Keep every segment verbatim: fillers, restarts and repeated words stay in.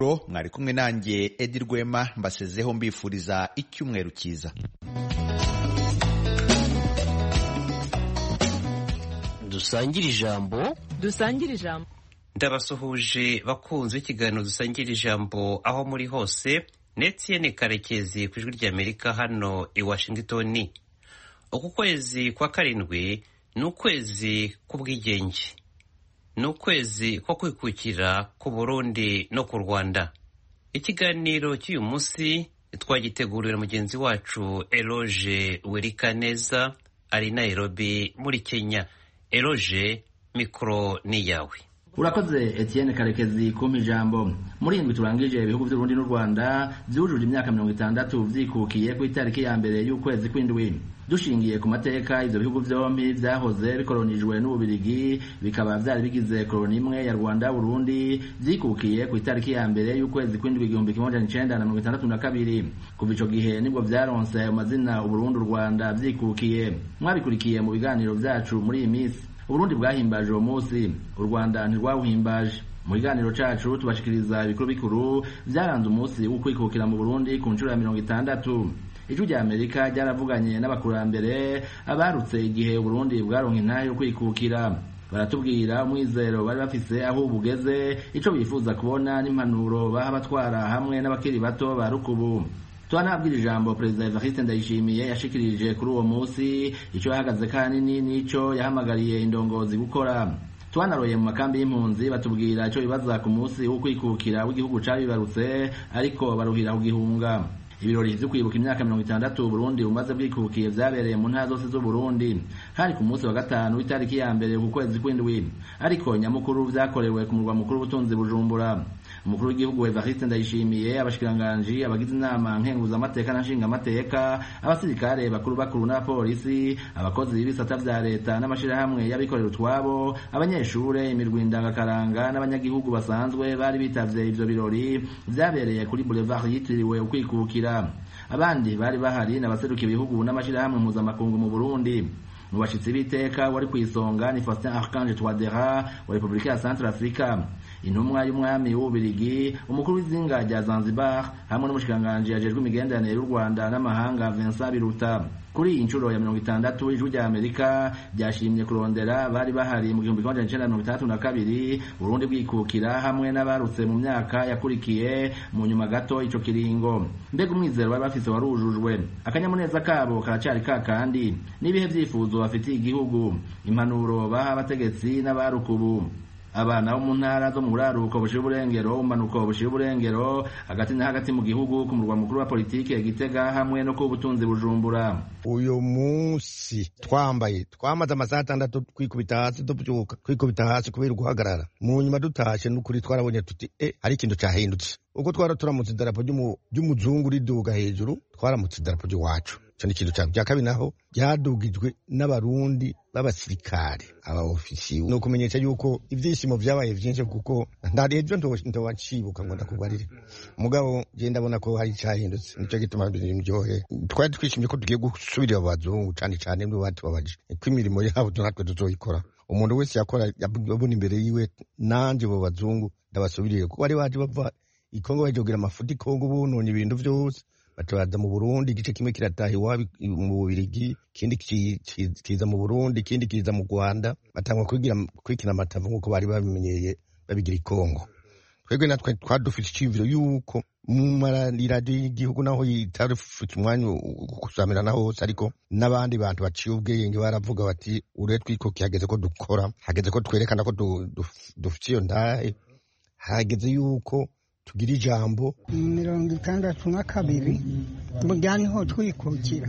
mwari kumwe nanjye Edi Rwema mbasezeho mbifuriza icyumweru cyiza. Dusangire ijambo dusangire ijambo ndabasuhuje bakunze ikiganiro dusangira ijambo aho muri hose. Etienne Karekezi ku ijwi ry'Amerika hano i Washington. Uku kwezi kwa karindwi ni ukwezi k'ubwigenge, ni ukwezi ko kwikukira ku Burundi no ku Rwanda. Ikiganiro cy'uyu munsi twagitegurira mugenzi wacu Eloge Werikaneza ari Nairobi muri Kenya. Eloge, mikro ni yawe. Urakoze Etienne Karekezi kumpa ijambo. Muri indwi turangije ibihugu by'u Burundi n'u Rwanda byujuje imyaka mirongo itandatu vyikukiye ku itariki ya mbere y'ukwezi kw'indwi. Dushingiye ku mateka, ivyo bihugu vyompi vyahoze bikolonijwe n'Ububirigi, bikaba vyari bigize koloni imwe ya Rwanda Burundi, vyikukiye ku itariki ya mbere y'ukwezi kw'indwi igihumbi kimwe amajana icenda na mirongo itandatu na kabiri. Kuva ico gihe nibwo vyaronse ayo mazina Uburundi, u Rwanda vyikukiye. Mwabikurikiye mu biganiro vyacu muri iyi minsi. Uburundi bwahimbaje uwo munsi, u Rwanda ntirwawuhimbaje. Mu biganiro cacu tubashikiriza ibikuru bikuru vyaranze umunsi wo kwikukira mu Burundi ku nshuro ya mirongo itandatu. Ijwi rya Amerika ryaravuganye n'abakurambere abarutse igihe Uburundi bwaronka intahe yo kwikukira. Baratubwira umwizero bari bafise aho bugeze, ico bifuza kubona n'impanuro baha abatwara hamwe n'abakiri bato ba rukubu. Tuanabwira ijambo Perezida Evariste Ndayishimiye yashikirije kuri uwo munsi, ico yahagaze kanini nico yahamagariye indongozi gukora. Twanaroye mu makambi y'impunzi batubwira ico bibaza ku munsi wo kwikukira w'igihugu cabibarutse ariko baruhira kugihunga. Ibirori vyo kwibuka imyaka mirongo itandatu Burundi bumaze bwikukiye vyabereye mu ntara zose z'u Burundi. Hari ku munsi wa gatanu w'itariki ya mbere ku kwezi kw'indwi, ariko nyamukuru vyakorewe ku murwa mukuru w'ubutunzi Bujumbura. Umukuru w'igihugu Evariste Ndayishimiye, abashikiranganji, abagize inama nkenguzamateka na nshingamateka, abasirikare bakuru bakuru n'abapolisi, abakozi b'ibisata vya leta n'amashirahamwe y'abikorera utwabo, abanyeshure, imirwi ndangakaranga n'abanyagihugu basanzwe bari bitavye ivyo birori vyabereye kuri Boulevard yitiriwe ukwikukira. Abandi bari bahari n'abaseruka ibihugu n'amashirahamwe mpuzamakungu mu Burundi. Mu bashitsi b'iteka wari kwisonga ni Faustin Archange Touadera wa Republika ya Centrafrica, intumwa y'umwami w'Ububirigi, umukuru w'izinga rya Zanzibar hamwe n'umushikanganje yajejwe imigenderanire y'u Rwanda n'amahanga Vincent Biruta. Kuri iyi nshuro ya mirongo itandatu ijwi rya Amerika ryashimye kurondera bari bahari mu gihumbi kimwe amajana icenda na mirongo itandatu na kabiri Burundi bwikukira hamwe n'abarutse mu myaka yakurikiye mu nyuma gato ico kiringo. Mbega umwizero bari bafise warujujwe, akanyamuneza kabo karacari kakandi, n'ibihe vyifuzo bafitiye igihugu, impanuro baha abategetsi n'abarukubu. Abana bo mu ntara zo mu buraruko bushira uburengero, umanuko bushira uburengero, hagati na hagati mu gihugu ku murwa mukuru wa politike Gitega hamwe no ku butunzi Bujumbura. Uyo munsi twambaye twamaze amasaha atandatu kwikubita hasi tubyuka kwikubita hasi kubera guhagarara. Mu nyuma dutashe n'ukuri twarabonye tuti eh hari ikintu cyahindutse. Uko twara turamutse idarapo ry'umuzungu riduga hejuru, twaramutse idarapo ry'iwacu. Cyane ikintu cya bya kabiri naho byadugijwe n'abarundi b'abasirikare aba ofisiye. No kumenyesha yuko ivyishimo vyabaye vyinshi kuko ndarevyo ndowacibuka ngo ndakubwarire. Mugabo je ndabona ko hari cyahindutse, nico gituma ndimjohe. Twari twishimye ko tugiye gusubirira abazungu cyane cyane mwe batubabaje. Ko imirimo yabo natwe tuzoyikora. Umuntu wese yakora yabona imbere yiwe nanje bo bazungu ndabasubiriye kuko bari baje bava ikongo bajogira amafuti Kongo bunonye ibintu vyose. Batabaza mu Burundi, igice kimwe kirataha iwabo mu Bubirigi, kindi kiza mu Burundi, kindi kiza mu Rwanda. Batangwa kwigira kwikina amatavu nkuko bari babimenyeye babigira ikongo. Twebwe natwe twadufite iciviro yuko mu mararadi y'igihugu naho yitarufite umwanya kusamira hose, ariko n'abandi bantu baciye ubwenge baravuga bati ure twiko kihageze ko dukora, hageze ko twerekana ko dufite iyo ndahe, hageze yuko tugira ijambo. mirongo itandatu na kabiri mujyane ho twikukira.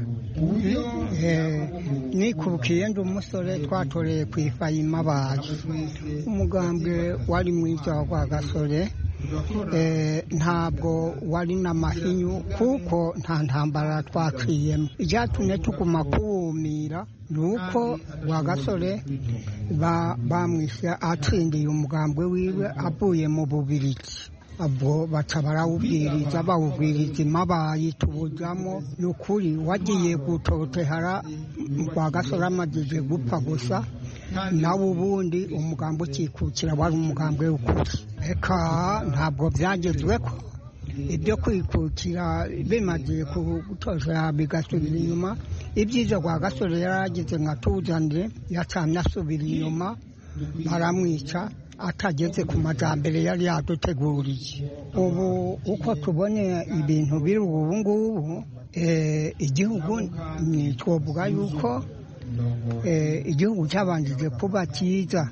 Nikurukiye ndi umusore twatoreye kwifayi mabaye, umugambwe wari mwiza wa Gasore. Ntabwo wari n'amahinyu kuko nta ntambara twaciyemo. Ijyatumye tuguma kuwumira nuko wa Gasore bamwishe atsindiye umugambwe wiwe avuye mu Bubirigi. Abo batabarawubwiriza bawubwiriza mabaye tubujamo. Nukuri wagiye gutotehara wa Gasore amajije gupfa gusa nawe ubundi umugambi ukikukira wari umugambi w'ukuri reka ntabwo byagezweko ibyo kwikukira bimaze gutoza bigasubira inyuma ibyiza kwa gasore yarageze nka tuzanire yacamye asubira inyuma baramwica atageze ku majambere yari yaduteguriye ubu uko tubone ibintu biri ubu ngubu igihugu twovuga yuko igihugu cyabanjije kuba cyiza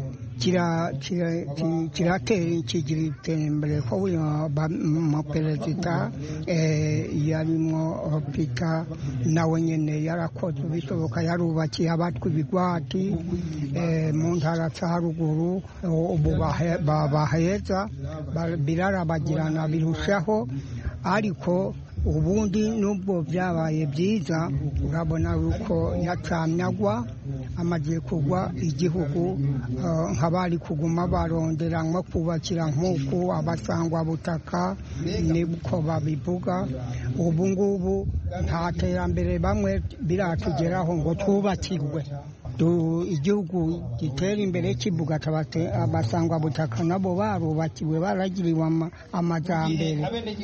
kiratera kigira iterambere ko mu perezida yarimo pita nawe nyine yarakoze bishoboka yarubakiye abatwa ibigwati mu ntara za haruguru ubu baheza birarabagirana birushaho ariko ubundi nubwo byabaye byiza urabona yuko yacamyagwa amagiye kugwa igihugu nk'abari kuguma barondera nko kubakira nk'uku abasangwa butaka nibwo babivuga ubu ngubu nta terambere bamwe biratugeraho ngo twubakirwe igihugu gitera imbere kivuga abasangwa butaka nabo barubakiwe baragiriwe amajambere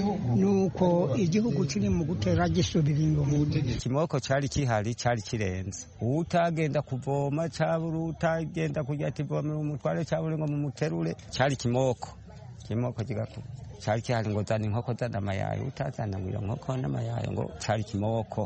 nuko igihugu kiri mu gutera gisubira inyuma ikimoko cyari kihari cyari kirenze utagenda kuvoma cyabura utagenda kujya tivomera umutware cyabura ngo mumuterure cyari kimoko kimoko kigakuba cyari kihari ngo zana inkoko zana amayayo utazana ngo inkoko n'amayayo ngo cyari kimoko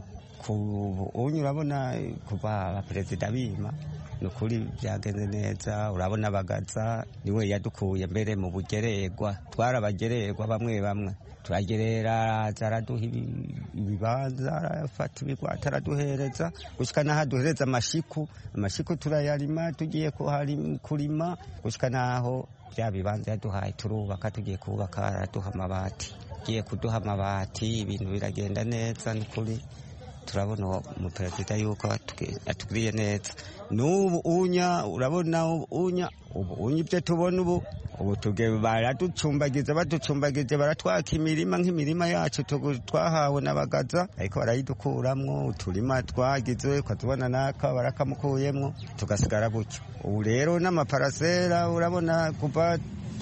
ubu urabona kuva abaperezida bima ni ukuri byagenze neza urabona bagaza niwe yadukuye mbere mu bugererwa twarabagererwa bamwe bamwe turagerera zaraduha ibibanza arafata ibigwata araduhereza gushyika n'aho aduhereza amashiku amashiku turayarima tugiye kurima gushyika n'aho bya bibanza yaduhaye turubaka tugiye kubaka araduha amabati tugiye kuduha amabati ibintu biragenda neza ni kuri turabona umuperezida yuko atugiriye neza n'ubu unya urabona unya ubu unya ibyo tubona ubu ubu tuge baraducumbagiza baducumbagize baratwaka imirima nk'imirima yacu twahawe n'abagaza ariko barayidukuramwo uturima twagize ukatubona naka barakamukuyemwo tugasigara gutyo ubu rero n'amaparasera urabona kuva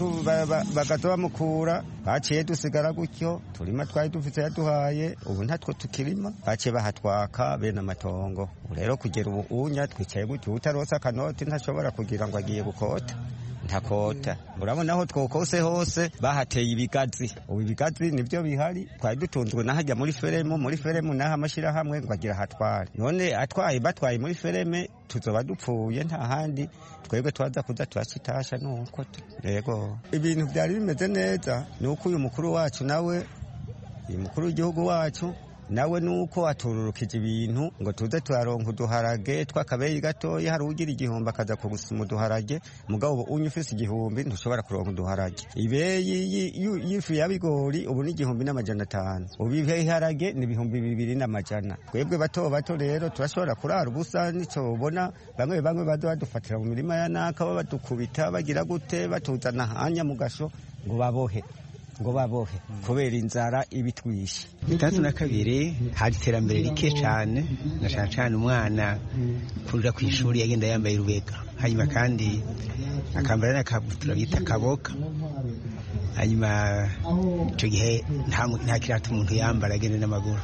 bagaza bamukura baciye dusigara gutyo turima twari dufite yaduhaye ubu ntatwo tukirima baciye bahatwaka bene amatongo ubu rero kugera ubu unya twicaye gutyo utarosa akanoti ntashobora kugira ngo agiye gukota ntakota urabona aho twokose hose bahateye ibigazi ubu ibigazi nibyo bihari twari dutunzwe n'ahajya muri feremu muri feremu n'aho amashyirahamwe ngo agira hatware none atwaye batwaye muri fereme tuzoba dupfuye nta handi twebwe twaza kuza turacitasha nuko yego ibintu byari bimeze neza ni uko uyu mukuru wacu nawe uyu mukuru w'igihugu wacu nawe nuko atururukije ibintu ngo tuze turaronka uduharage tw'akabeyi gatoya hari ugira igihumbi akaza kugusuma uduharage mugabo unyu ufise igihumbi ntushobora kuronka uduharage ibeyi y'ifu ya bigori ubu ni igihumbi n'amajana atanu ubu ibiharage ni ibihumbi bibiri n'amajana twebwe bato bato rero turashobora kurara ubusa nico ubona bamwe bamwe baza badufatira mu mirima ya naka badukubita bagira gute batuzana hanya mu gasho ngo babohe ngo babohe kubera inzara ibitwishe itandatu na kabiri hari iterambere rike cyane na cyane cyane umwana kurira ku ishuri yagenda yambaye urubega hanyuma kandi akambara n'akabutura bita kaboka hanyuma icyo gihe nta kirata umuntu yambara agenda n'amaguru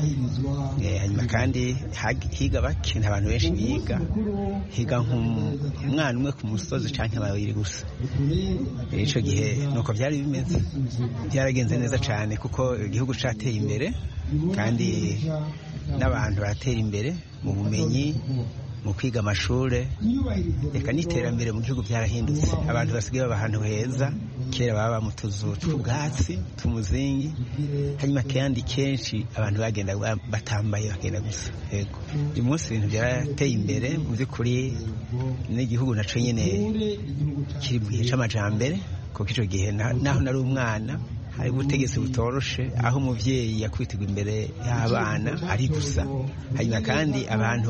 hanyuma kandi higa bake nta bantu benshi biga higa nk'umwana umwe ku musozi cyangwa babiri gusa icyo gihe nuko byari bimeze byaragenze neza cyane kuko igihugu cyateye imbere kandi n'abantu baratera imbere mu bumenyi mu kwiga amashuri reka n'iterambere mu gihugu byarahindutse abantu basigaye baba ahantu heza kera baba mu tuzu tw'ubwatsi tumuzingi hanyuma kandi kenshi abantu bagenda batambaye bagenda gusa yego uyu munsi ibintu byarateye imbere mu by'ukuri n'igihugu naco nyine kiri mu gihe c'amajambere kuko ico gihe naho nari umwana hari ubutegetsi butoroshe aho umuvyeyi yakwitirwa imbere y'abana ari gusa hanyuma kandi abantu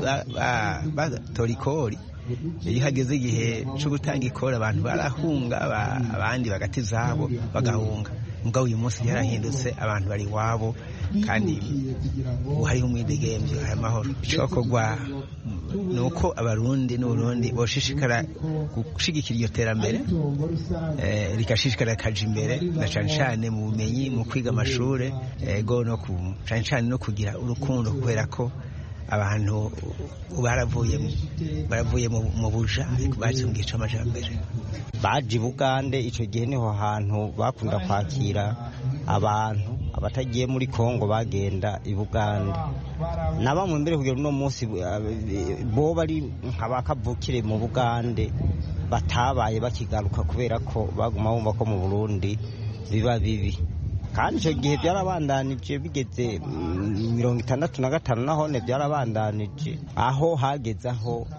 batora ikori iyo hageze igihe cyo gutanga ikori abantu barahunga abandi bagati zabo bagahunga mugabo uyu munsi byarahindutse abantu bari iwabo kandi hariho umwidegemvyo hari amahoro icokorwa ni uko abarundi n'uburundi boshishikara gushigikira iryo terambere rigashishikara kaja imbere na cane cane mu bumenyi mu kwiga amashure ego no ku cane cane no kugira urukundo kubera ko abantu baravuye baravuye mu buja bazungisha amajambere baje Bugande ico gihe niho hantu bakunda kwakira abantu abatagiye muri Kongo bagenda i Bugande na bamwe mbere kugira uno munsi bo bari nk'abakavukire mu Bugande batabaye bakigaruka kubera ko baguma bumva ko mu Burundi biba bibi kandi icyo gihe byarabandanije bigeze mirongo itandatu na gatanu nahone byarabandanije aho hageze aho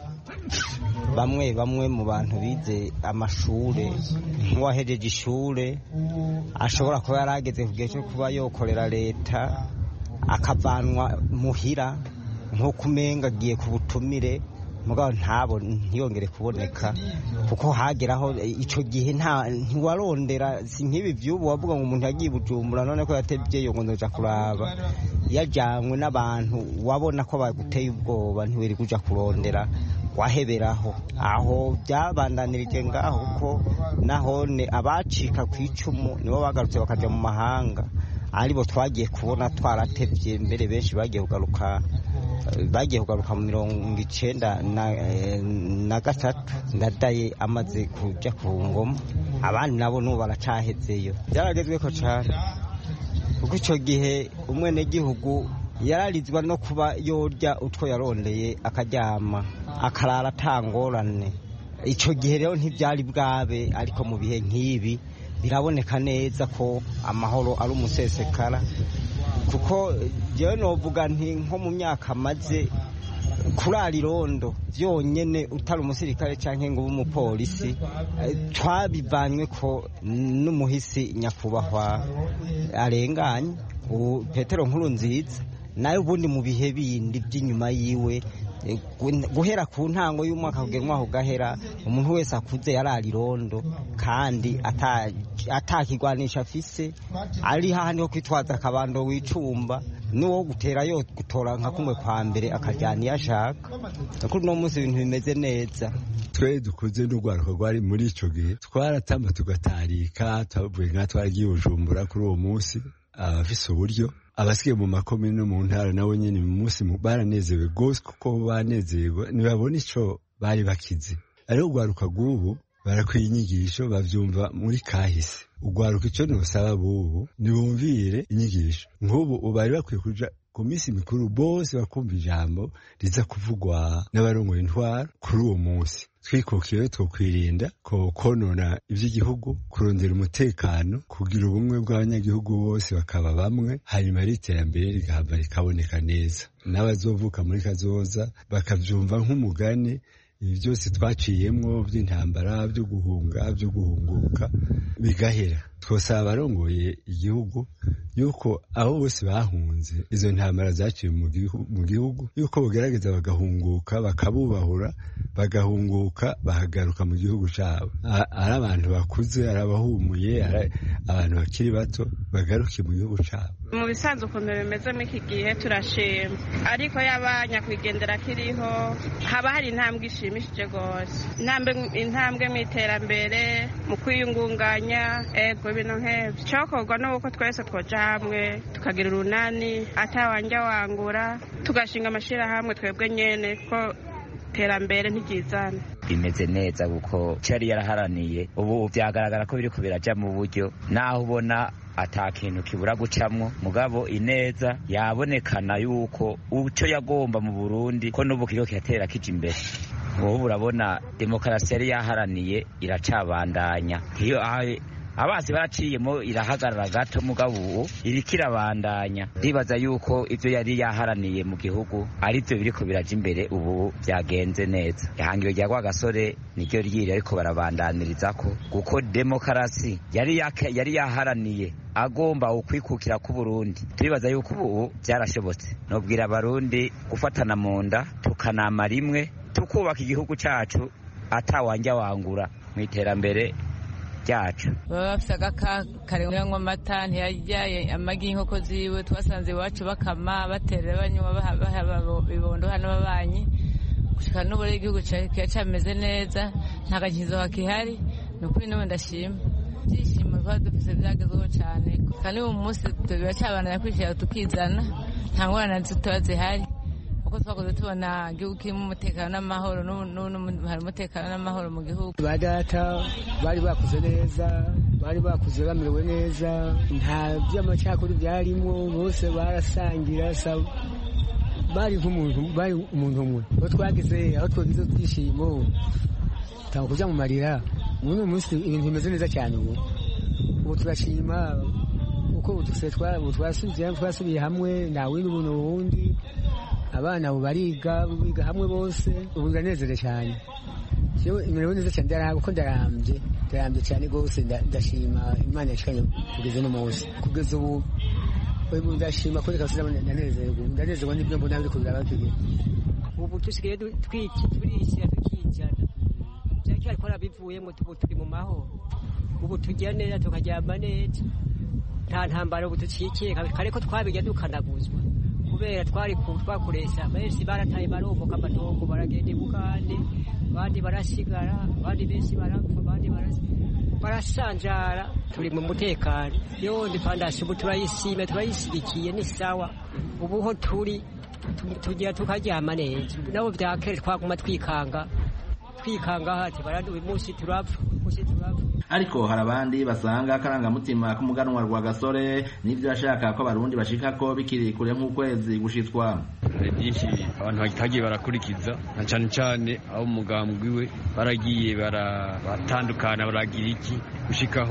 bamwe bamwe mu bantu bize amashure nk'uwahejeje ishure ashobora kuba yarageze ku gihe cyo kuba yokorera leta akavanwa muhira nk'uko umenga agiye ku butumire mugabo ntabo ntiyongere kuboneka kuko hageraho ico gihe nta ntiwarondera si nkibi vyubu wavuga ngo umuntu yagiye Bujumbura none ko yatevye yo ngo ndoja kuraba yajanywe n'abantu wabona ko baguteye ubwoba ntiweri kuja kurondera waheberaho aho byabandanirije ngaho ko nahone abacika kwicumu nibo bagarutse bakaja mu mahanga aribo twagiye kubona twaratevye mbere benshi bagiye kugaruka bagiye kugaruka mu mirongo icenda na gatatu ndadaye amaze kuja ku ngoma abandi nabo n'ubu baracahezeyo byaragezweko cane kuko ico gihe umwene gihugu yararizwa no kuba yorya utwo yarondeye akaryama akarara atangorane ico gihe rero ntivyari bwabe ariko mu bihe nk'ibi biraboneka neza ko amahoro ari umusesekara kuko jewe novuga nti nko mu myaka maze kurara irondo vyonyene utari umusirikare canke ngo umupolisi twabivanywe ko n'umuhisi nyakubahwa arenganye Petero Nkurunziza nayo ubundi mu bihe bindi by'inyuma yiwe guhera ku ntango y'umwaka kugera umwaka ugahera umuntu wese akuze yarara irondo kandi atakigwanisha afise ari hahandi ho kwitwaza akabando wicumba n'uwo gutera yo gutora nka kumwe kwa mbere akajyana iyo ashaka kuri uno munsi ibintu bimeze neza twe dukuze n'urwaruka rwari muri ico gihe twaratamba tugatarika twavuye nka twaragiye Bujumbura kuri uwo munsi abafise uburyo abasigaye mu makomine no mu ntara nabo nyene mu munsi baranezewe gose kuko banezerwa ntibabona ico bari bakizi ariko urwaruka rw'ubu barakwiye inyigisho bavyumva muri kahise urwaruka ico nosaba bubu nibumvire inyigisho nk'ubu bari bakwiye kuja ku minsi mikuru bose bakumva ijambo riza kuvugwa n'abarongoye intwaro kuri uwo munsi twikukiye twokwirinda ko konona ivy'igihugu kurondera umutekano kugira ubumwe bw'abanyagihugu bose bakaba bamwe hanyuma iterambere rigahava rikaboneka neza n'abazovuka muri kazoza bakavyumva nk'umugani ibi byose twaciyemwo by'intambara byo guhunga byo guhunguka bigahera twosaba abarongoye igihugu yuko abo bose bahunze izo ntambara zaciye mu gihugu yuko bagerageza bagahunguka bakabubahura bagahunguka bahagaruka mu gihugu cyabo ari abantu bakuze ari abahumuye ari abantu bakiri bato bagaruke mu gihugu cyabo mu bisanzwe ukuntu bimeze muri iki gihe turashima ariko yabanya kwigendera kiriho haba hari intambwe ishimishije rwose intambwe mu iterambere mu kwiyungunganya ego ibintu nk'ibyo cyokorwa n'uko twese twoja hamwe tukagira urunani atawanja wangura tugashinga amashirahamwe twebwe nyene ko iterambere ntigizana bimeze neza kuko cyari yaraharaniye ubu byagaragara ko biri kubiraja mu buryo naho ubona ata kintu kibura gucamwo mugabo ineza yabonekana yuko uco yagomba mu Burundi ko n'ubu kiriko kiratera kija imbere ubu urabona demokarasi yari yaharaniye iracabandanya iyo abasi baraciyemo irahagarara gato mugabo ubu iriko irabandanya ndibaza yuko ivyo yari yaharaniye mu gihugu ari byo biriko biraja imbere ubu byagenze neza ihangiro rya Rwagasore niryo ryiri ariko barabandaniriza ko kuko demokarasi yari yari yaharaniye agomba ukwikukira ku Burundi turibaza yuko ubu byarashobotse nobwira abarundi gufatana mu nda tukanama rimwe tukubaka igihugu cacu atawanja wangura mu iterambere ryacu baba bafite agakarenga amata ntiyajyaye amagi y'inkoko ziwe twasanze iwacu bakama batera banywa baha bibondo hano babanyi gushika n'ubu igihugu kiba cameze neza nta gakizo hakihari ni ukuri n'ubu ndashima ibyishimo twaba dufise byagezweho cyane kandi uyu munsi biracabandanya kwishyira tukizana nta ngorane zitoba zihari uko twakoze tubona igihugu kirimo umutekano n'amahoro n'ubu hari umutekano n'amahoro mu gihugu. Ba data bari bakuze neza bari bakuze bamerewe neza nta by'amacakuri byarimo bose barasangira bari nk'umuntu bari umuntu umwe aho twageze aho twagize twishimo ntabwo kujya mu marira ubu munsi ibintu bimeze neza cyane ubu ubu turashima uko twasubiye hamwe nta windi umuntu wundi abana ubu bariga biga hamwe bose ubu biranezerewe cyane yewe imerewe neza cyane kuko ndarambye ndarambye cyane rwose ndashima imana yashikanye kugeza uno munsi kugeza ubu ubu ndashima ko reka suzama ndanezerwa ndanezerwa n'ibyo mbona biri kubira bakiye ubu tusigaye turishyira tukijana byari ko nabivuyemo tubu turi mu mahoro ubu tujya neza tukaryama neza nta ntambara ubu tucikiye kare ko twabijya dukanaguzwa kubera twari twakoresha benshi barataye baromoka amatongo baragenda ibugande abandi barasigara abandi benshi barapfa abandi barasanjara turi mu mutekano yondi fandasi ubu turayisime turayisigikiye ni sawa ubu ho turi tugira tukaryama neza nabo byakere twaguma twikanga twikanga hati baraduwe munsi turapfa munsi turapfa. Ariko hari abandi basanga akarangamutima k'umuganwa rwa Gasore n'ibyo ashaka ko abarundi bashika ko bikiri kure nk'ukwezi gushitwa. Hari byinshi abantu bagitagiye barakurikiza na cyane cyane aho umugambwe we baragiye baratandukana baragira iki gushikaho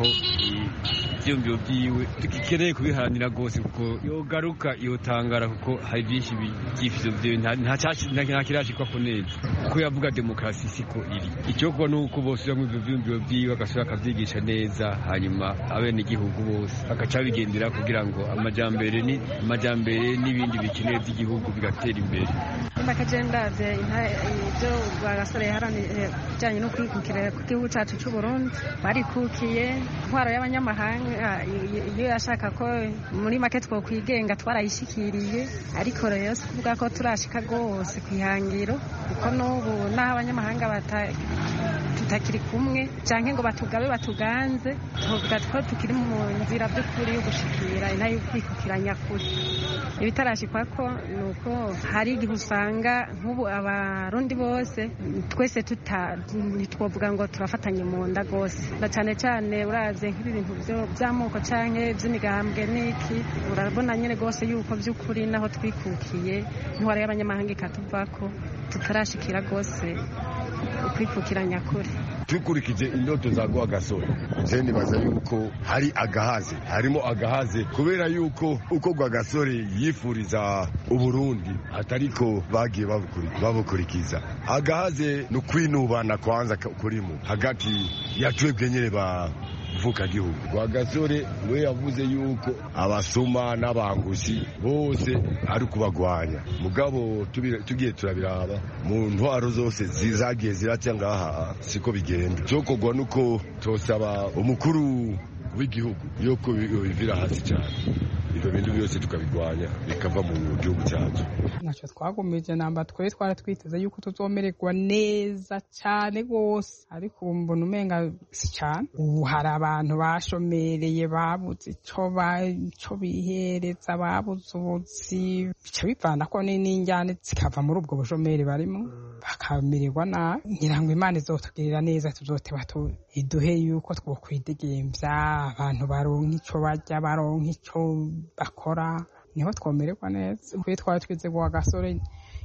ibyumviro byiwe tukikereye kubiharanira rwose kuko yogaruka yotangara kuko hari byinshi byifizo byiwe nta kirashikwa ko neza kuko yavuga demokarasi siko iri icyo kuba nuko bose bamwe ibyo byumviro byiwe agasura akabyigisha neza hanyuma abene igihugu bose bagaca bigendera kugira ngo amajambere ni amajambere n'ibindi bikenewe by'igihugu bigatera imbere. Mbakajendaze ibyo Rwagasore yaharaniye bijyanye no kwikukira ku gihugu cyacu cy'u Burundi barikukiye intwaro y'abanyamahanga iyo yashaka ko muri make two kwigenga twarayishikiriye ariko rero si kuvuga ko turashika rwose kwihangiro kuko n'ubu n'aho abanyamahanga bata tutakiri kumwe canke ngo batugabe batuganze tuvuga ko tukiri mu nzira by'ukuri yo gushikira inayo kwikukiranya kuri ibitarashikwa ko nuko hari igihe usanga nk'ubu abarundi bose twese ntitwovuga ngo turafatanye mu nda rwose na cyane cyane uravye nk'ibintu by'amoko canke by'imigambwe n'iki urabona nyene rwose yuko by'ukuri naho twikukiye intwaro y'abanyamahanga ikatuvako tutarashikira rwose ukwikukiranya kuri tukurikije indoto za Rwagasore je nibaza yuko hari agahaze harimo agahaze kubera yuko uko Rwagasore yifuriza uburundi atariko bagiye babukurikiza agahaze no kwinubana kwanza kurimo hagati ya twebwe nyene ba vuka gihugu. Rwagasore we yavuze yuko abasuma n'abangushi bose ari kubagwanya mugabo tugiye turabiraba mu ntwaro zose zizagiye ziraca ngaha siko bigenda cokogwa nuko tosaba umukuru w'igihugu yuko bivira hasi cyane ibyo bintu byose tukabigwanya bikava mu gihugu cyacu. Ntacyo twagumije namba twari twara twiteze yuko tuzomererwa neza cyane rwose ariko ubu mbona umenga si cyane ubu hari abantu bashomereye babuze icyo icyo bihereza babuze ubuzi bica bivana ko n'injyane zikava muri ubwo bushomeri barimo bakamererwa nabi ngira ngo Imana izotugirira neza tuzoteba iduhe yuko twokwidegemvya abantu baronka icyo barya baronka icyo bakora niho twomererwa neza kuri twari twize Rwagasore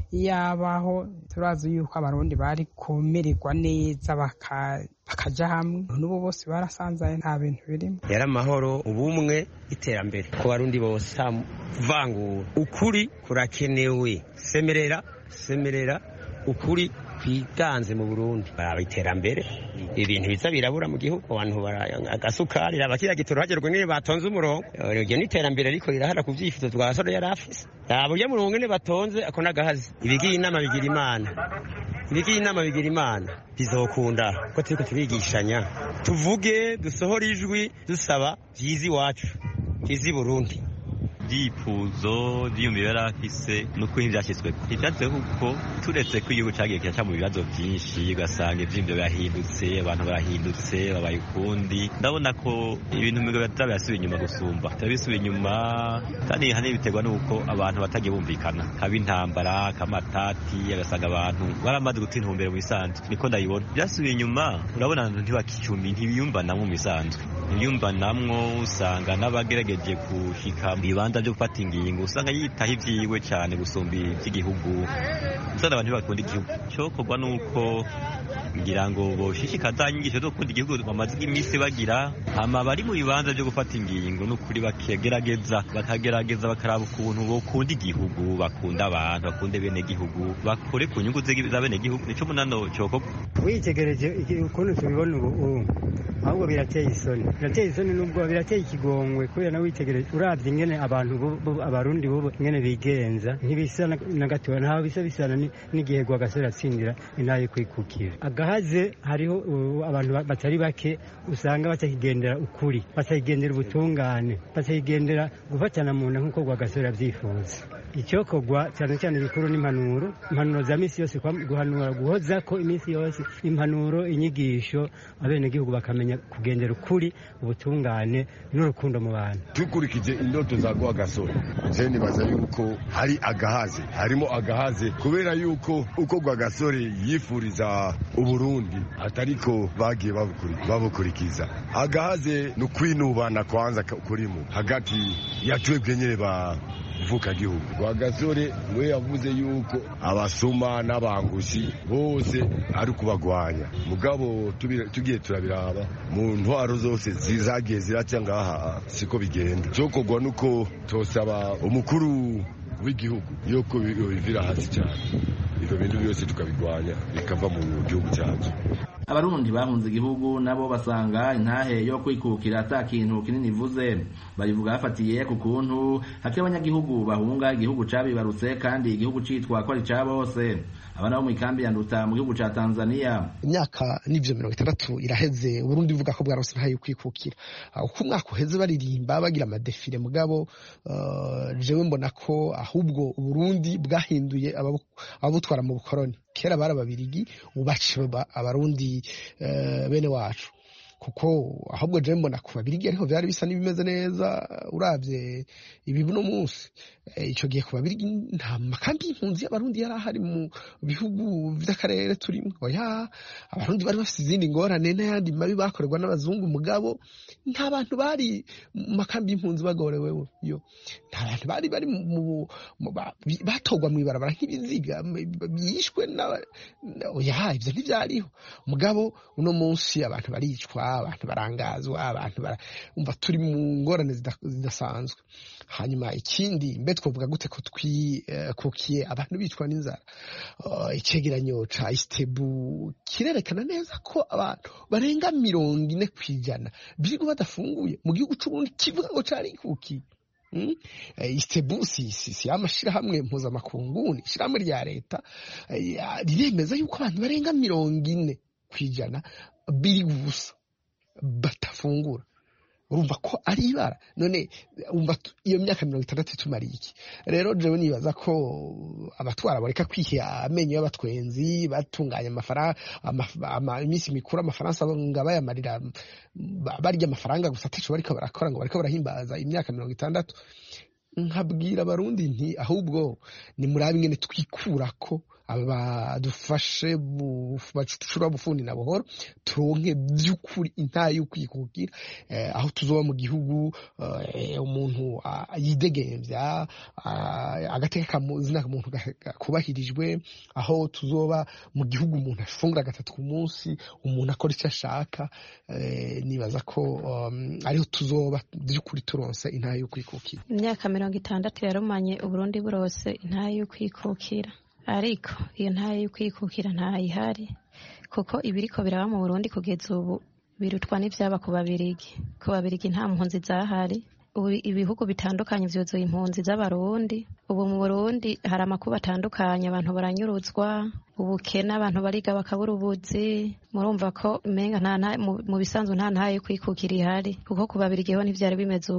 yabaho turazi yuko abarundi bari kumererwa neza bakaja hamwe n'ubu bose barasanzaye nta bintu birimo yari amahoro ubumwe iterambere ku barundi bose vangura ukuri kurakenewe semerera semerera ukuri kwiganze mu Burundi baraba iterambere ibintu biza birabura mu gihugu abantu agasukari abakira gitoro hagerwe ngene batonze umurongo ryo n'iterambere ariko rirahara ku vyifuzo Rwagasore yari afise yabo ye murongo ngene batonze ako nagahazi ibigiye inama bigira Imana ibigiye inama bigira Imana bizokunda ko turiko turigishanya tuvuge dusohora ijwi dusaba vyizi wacu vyizi Burundi vyifuzo vyiyumviro yari afise nuko ntivyashitsweko ntivyashitsweko kuko turetse ko igihugu cagiye kiraca mu bibazo vyinshi ugasanga ivyiyumviro birahindutse abantu barahindutse babaye ukundi ndabona ko ibintu biza birasubiye inyuma gusumba birabisubiye inyuma kandi hanini biterwa n'uko abantu batagiye bumvikana kaba intambara kamatati agasanga abantu baramaze guta intumbero mu bisanzwe niko ndayibona byasubiye inyuma urabona abantu ntibakicumi ntibiyumvanamwo mu bisanzwe ntibiyumvanamwo usanga n'abagerageje gushika mu bibanza byo gufata ingingo usanga yitaho ivyiwe cyane gusumba ivy'igihugu usanga abantu ntibakunda igihugu cokorwa n'uko ngira ngo boshishikaza inyigisho zo gukunda igihugu bamaze iminsi bagira hama bari mu bibanza byo gufata ingingo n'ukuri bakegerageza bakagerageza bakaraba ukuntu bokunda igihugu bakunda abantu bakunde bene gihugu bakore ku nyungu za bene gihugu nico munano coko witegereje ukuntu tubibona ubu ahubwo birateye isoni birateye isoni nubwo birateye ikigongwe kubera na witegereje uravye ingene abantu abarundi bo ingene bigenza ntibisa na gato ntaho bisa bisana n'igihe gwa gasera atsindira inaye kwikukira agahaze hariho abantu batari bake usanga batakigendera ukuri batakigendera ubutungane batakigendera gufatana mu nda nk'uko gwa gasera byifuza icyokorwa cyane cyane bikuru n'impanuro impanuro za misi yose guhanura guhoza ko iminsi yose impanuro inyigisho abene gihugu bakamenya kugendera ukuri ubutungane n'urukundo mu bantu tukurikije indoto za gwa gasore je nibaza yuko hari agahaze harimo agahaze kubera yuko uko gwa gasore yifuriza uburundi atariko bagiye babukurikiza agahaze no kwinubana kwanza kurimo hagati ya twebwe nyene ba vuka gihugu gwa gasore we yavuze yuko abasuma n'abangushi bose ari kubagwanya mugabo tugiye turabiraba mu ntwaro zose zizagiye ziraca ngaha siko bigenda cyokorwa nuko tosaba umukuru w'igihugu yuko bivira hasi cyane ibyo bintu byose tukabigwanya bikava mu gihugu cyacu abarundi bahunze igihugu nabo basanga intahe yo kwikukira ata kintu kinini ivuze barivuga hafatiye ku kuntu hake abanyagihugu bahunga igihugu cabibarutse kandi igihugu citwa ko ari ca bose abana bo mu ikambi ya Nduta mu gihugu ca Tanzania imyaka n'ivyo mirongo itandatu iraheze Burundi buvuga ko bwarose ntayo kwikukira uko umwaka uheze baririmba bagira amadefile mugabo uh, jewe mbona ko ahubwo Burundi bwahinduye ababutwara mu bukoroni kera bara babirigi ubace abarundi uh, bene wacu kuko ahubwo je mbona ku babirigi ariho byari bisa n'ibimeze neza uravye ibibuno munsi ico gihe ku babirigi nta makambi impunzi y'abarundi yari ahari mu bihugu vy'akarere turimo oya abarundi bari bafite izindi ngorane n'ayandi mabi bakorerwa n'abazungu mugabo nta bantu bari mu makambi impunzi bagorewe yo nta bantu bari bari mu batogwa mu ibarabara nk'ibiziga bishwe na oya ivyo ntivyariho mugabo uno munsi abantu baricwa abantu barangazwa abantu umva turi mu ngorane zidasanzwe hanyuma ikindi mbe twovuga gute ko twikukiye abantu bicwa n'inzara icegeranyo ca Istebu kirerekana neza ko abantu barenga mirongo ine kw'ijana birirwa badafunguye mu gihugu c'Uburundi kivuga ngo carikukiye Istebu si si amashirahamwe mpuzamakungu ishirahamwe rya leta riremeza yuko abantu barenga mirongo ine kw'ijana biri gusa batafungura urumva ko ari ibara none umva iyo myaka mirongo itandatu itumariye iki rero jewe nibaza ko abatwara bareka kwiha amenyo y'abatwenzi batunganya amafaranga iminsi mikuru amafaransa ngabayamarira barya amafaranga gusa ataco bariko barakora ngo bariko barahimbaza imyaka mirongo itandatu nkabwira abarundi nti ahubwo ni murabe ingene twikurako abadufashe bacucura bufundi na buhoro turonke by'ukuri intaye ukwikukira eh, aho tuzoba mu gihugu eh, umuntu uh, yidegemvya uh, agateka kamuzina umuntu kubahirijwe aho tuzoba mu gihugu umuntu afungura gatatu ku munsi umuntu akora icyo ashaka eh, nibaza ko um, ariho tuzoba by'ukuri turonse intaye ukwikukira imyaka mirongo itandatu yarumanye Uburundi burose intaye ukwikukira ariko iyo ntayo kwikukira ntayihari kuko ibiriko biraba mu Burundi kugeza ubu birutwa n'ivyaba ku babirigi ku babirigi nta mpunzi zahari ubu ibihugu bitandukanye vyozoye impunzi z'abarundi ubu mu Burundi hari amakuba atandukanye abantu baranyuruzwa ubukene abantu bariga bakabura ubuzi murumva ko menga nta mu bisanzwe nta ntayo kwikukira ihari kuko ku babirigi ho ntivyari bimeze uko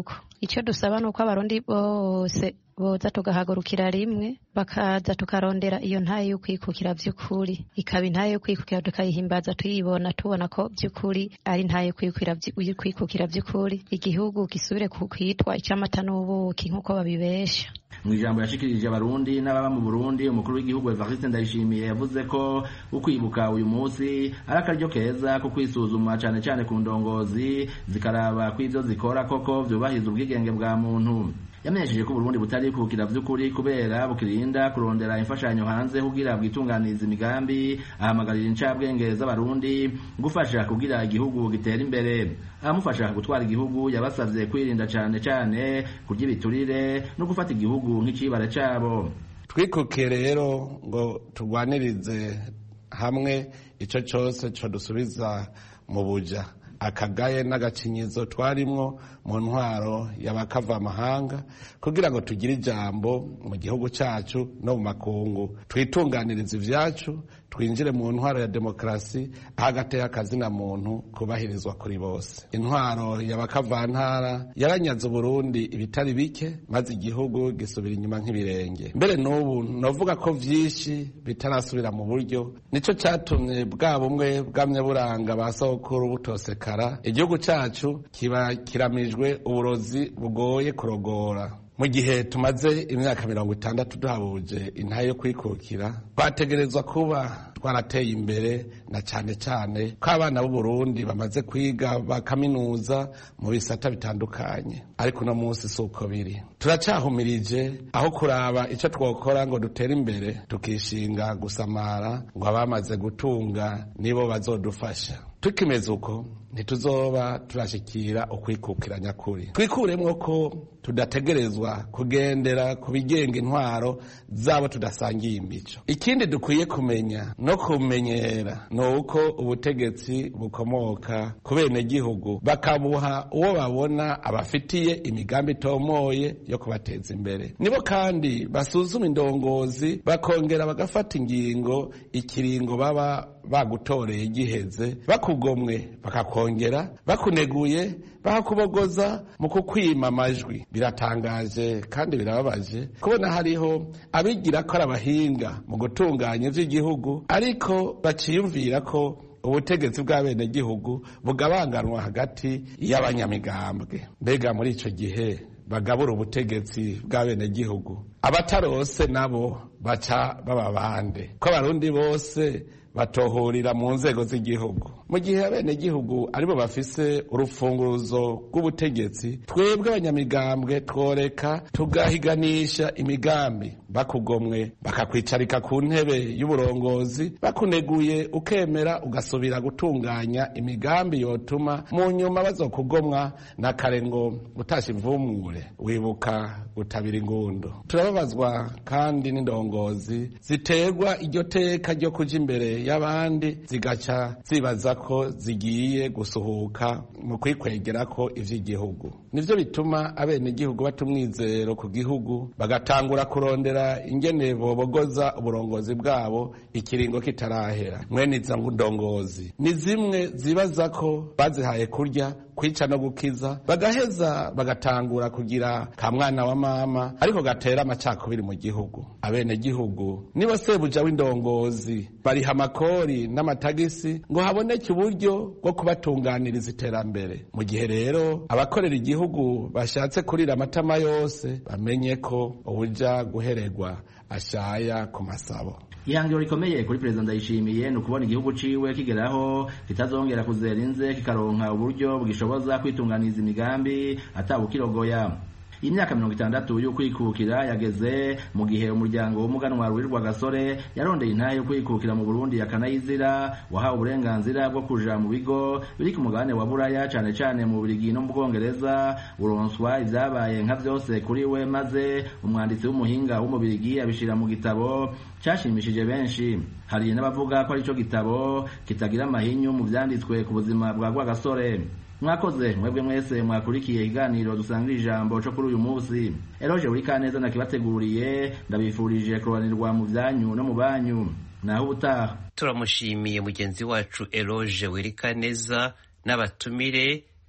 icyo dusaba ni uko abarundi bose boza tugahagurukira rimwe bakaza tukarondera iyo ntaye yo kwikukira vy'ukuri, ikaba intaye yo kwikukira tukayihimbaza tuyibona tubona ko vy'ukuri ari ntaye yo kwikukira vy'ukuri, igihugu gisubire kwitwa icamata n'ubuki nk'uko babibesha. Mu ijambo yashikirije abarundi n'ababa mu Burundi, umukuru w'igihugu Evariste Ndayishimiye yavuze ko ukwibuka uyu munsi ari akaryo keza ko kwisuzuma cane cane ku ndongozi zikaraba kw'ivyo zikora koko vyubahiriza ubwigenge bwa muntu. Yamenyesheje ko Burundi butari kukira vy'ukuri kubera bukirinda kurondera imfashanyo hanze kugira bwitunganiza imigambi, ahamagarira incabwenge z'abarundi gufasha kugira igihugu gitera imbere. Amufasha gutwara igihugu yabasavye kwirinda cane cane kurya ibiturire no gufata igihugu nk'icibare cabo. Twikukiye rero ngo tugwanirize hamwe ico cose co dusubiza mu buja akagaye n'agacinyizo twarimwo mu ntwaro y'abakava amahanga kugira ngo tugire ijambo mu gihugu cacu no mu makungu, twitunganiriza ivyacu, twinjire mu ntwaro ya demokrasi hagati y'akazina muntu kubahirizwa kuri bose. Intwaro y'abakavantara yaranyaze Burundi ibitari bike maze igihugu gisubira inyuma nk'ibirenge. Mbere n'ubu novuga ko vyinshi bitarasubira mu buryo, nico catumye bwa bumwe bwamye buranga basokuru butosekara, igihugu cacu kiba kiramijwe uburozi bugoye kurogora. Mu gihe tumaze imyaka mirongo itandatu duhabuje intahe yo kwikukira, twategerezwa kuba twarateye imbere na cane cane ko abana b'u Burundi bamaze kwiga bakaminuza mu bisata bitandukanye, ariko no munsi suko biri. Turacahumirije aho kuraba ico twokora ngo dutere imbere tukishinga gusamara ngo abamaze gutunga nibo bazodufasha. Tukimeze uko ntituzoba turashikira ukwikukira nyakuri. Twikuremwo ko tudategerezwa kugendera ku bigenga intwaro zabo tudasangiye imico. Ikindi dukwiye kumenya no kumenyera no uko ubutegetsi bukomoka ku bene gihugu bakabuha uwo babona abafitiye imigambi itomoye yo kubateza imbere. Nibo kandi basuzuma indongozi bakongera bagafata ingingo ikiringo baba bagutoreye giheze, bakugomwe bakakongera, bakuneguye bakakubogoza mu kukwima amajwi. Biratangaje kandi birababaje kubona hariho abigira ko ari abahinga mu gutunganya ivy'igihugu ariko baciyumvira ko ubutegetsi bw'abene gihugu bugabanganwa hagati y'abanyamigambwe. Mbega muri ico gihe bagabura ubutegetsi bw'abene gihugu, abatarose nabo baca baba bande? Ko abarundi bose batohurira mu nzego z'igihugu. Mu gihe abene gihugu aribo bafise urufunguruzo rw'ubutegetsi, twebwe abanyamigambwe tworeka tugahiganisha imigambi. Bakugomwe bakakwicarika ku ntebe y'uburongozi, bakuneguye ukemera ugasubira gutunganya imigambi yotuma mu nyuma bazokugomwa na kare ngo utasha imvumure wibuka gutabira ingundo. Turababazwa kandi n'indongozi ziterwa iryo teka ryo kuja imbere y'abandi zigaca zibaza ko zigiye gusuhuka mu kwikwegera ko ivy'igihugu. Nivyo bituma abene gihugu batumwizero ku gihugu bagatangura kurondera ingene bobogoza uburongozi bwabo ikiringo kitarahera. Mwene izo ndongozi ni zimwe zibaza ko bazihaye kurya kwica no gukiza, bagaheza bagatangura kugira ka mwana wa mama ariko gatera amacakubiri mu gihugu. Abene gihugu nibo sebuja w'indongozi, bariha amakori n'amatagisi ngo haboneke uburyo bwo kubatunganiriza iterambere. Mu gihe rero abakorera igihugu bashatse kurira amatama yose, bamenye ko ubuja guhererwa ashaya ku masabo. Ihangiro rikomeye kuri Perezida Ndayishimiye ni ukubona igihugu ciwe kigeraho kitazongera kuzera inze, kikaronka uburyo bwishoboza kwitunganiza imigambi atabukirogoya. Imyaka mirongo itandatu yo kwikukira yageze mu gihe umuryango w'umuganwa Rwirwa Gasore yarondeye intahe yo kwikukira mu Burundi yakanayizira, wahawe uburenganzira bwo kuja mu bigo biri ku mugabane wa Buraya cane cane mu Bubiligi no mu Bwongereza, uronswa ivyabaye nka vyose kuri we, maze umwanditsi w'umuhinga w'umubiligi abishira mu gitabo cashimishije benshi. Hari n'abavuga ko ari ico gitabo kitagira amahinyu mu vyanditswe ku buzima bwa Rwagasore. Mwakoze mwebwe mwese mwakurikiye iganiro dusangira ijambo cyo kuri uyu munsi. Eroje Urikaneza nakibateguriye, ndabifurije kuranirwa mu byanyu no mu banyu. Naho ubutaha. Turamushimiye mugenzi wacu Eroje Urikaneza n'abatumire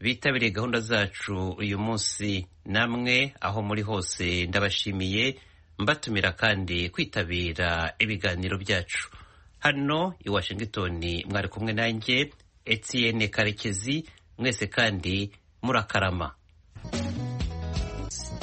bitabiriye gahunda zacu uyu munsi. Namwe aho muri hose ndabashimiye, mbatumira kandi kwitabira ibiganiro byacu. Hano i Washington mwari kumwe nanjye Etienne Karekezi, mwese kandi murakarama.